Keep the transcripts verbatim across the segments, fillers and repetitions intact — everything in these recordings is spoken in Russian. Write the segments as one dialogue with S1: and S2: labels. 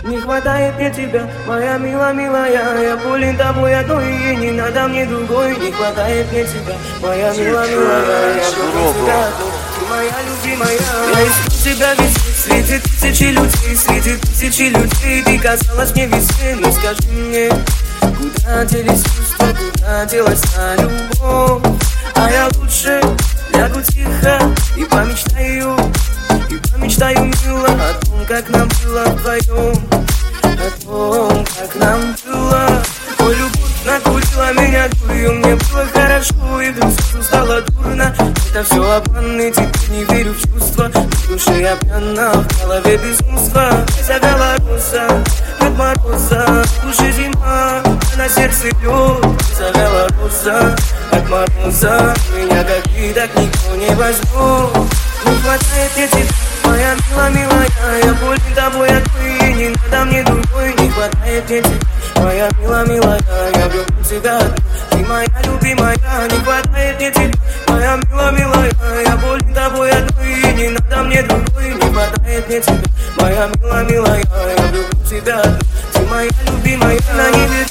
S1: Не хватает мне тебя, моя мила, милая. Я болен тобой одной, и не надо мне другой. Не хватает мне тебя, моя мила, милая. Я люблю тебя, ты моя любимая. Я ищу тебя везде, среди тысячи людей, среди тысячи людей. Ты казалась мне везде, но скажи мне, куда делись чувства, куда делась та любовь? А я лучше лягу тихо и помечтаю, и помечтаю, мило, о том, как нам было вдвоем, о том, как нам было. Ой, любовь накурила меня дурью, мне было хорошо, и вдруг сразу стало дурно. Это все обман, и теперь не верю в чувства. В душе я пьяна, в голове безумство. Завяла роза от мороза, в душе зима, а на сердце лед. Завяла роза от мороза, меня как ты, так никто не возьмет. Не хватает мне тебя, моя мила, милая. Я болен тобой одной, и не надо мне другой. Не хватает мне тебя, моя мила, милая. Я люблю тебя, ты моя любимая. Не хватает мне тебя, моя мила, милая. Я болен тобой одной, и не надо мне другой. Не хватает мне тебя, моя мила, милая. Я люблю тебя, ты моя любимая. На небе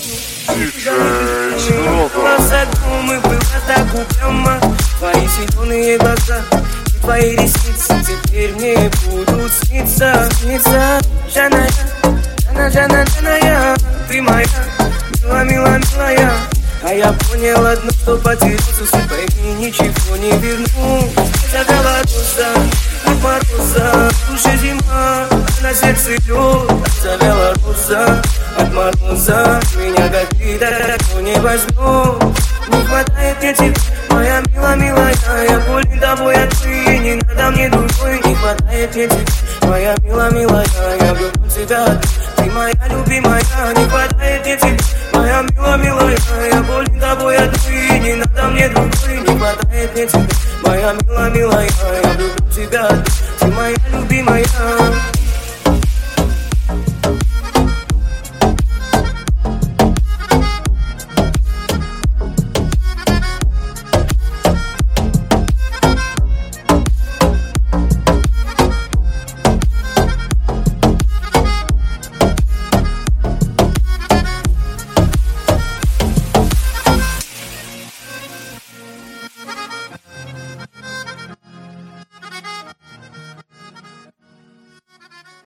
S1: глаза думы было так упрямо. Твои зеленые глаза, твои ресницы теперь мне будут сниться, сниться. Жаная, Жана, Жана, Жаная, ты моя, мила, мила, милая. А я понял одно, что потерялся, все пойми, ничего не верну. Завяла роза от мороза, в душе зима, а на сердце лед. Завяла роза от мороза, меня как ты, так не возьмет. Не хватает мне тебя, моя мила, милая. Я болен тобой одной, и не надо мне другой. Не хватает мне тебя, моя мила, милая. Я люблю тебя, ты моя любимая. Не хватает мне тебя, моя мила, милая. Я болен тобой одной, и не надо мне другой. Не хватает мне тебя, моя мила, милая. Я люблю тебя, ты моя любимая.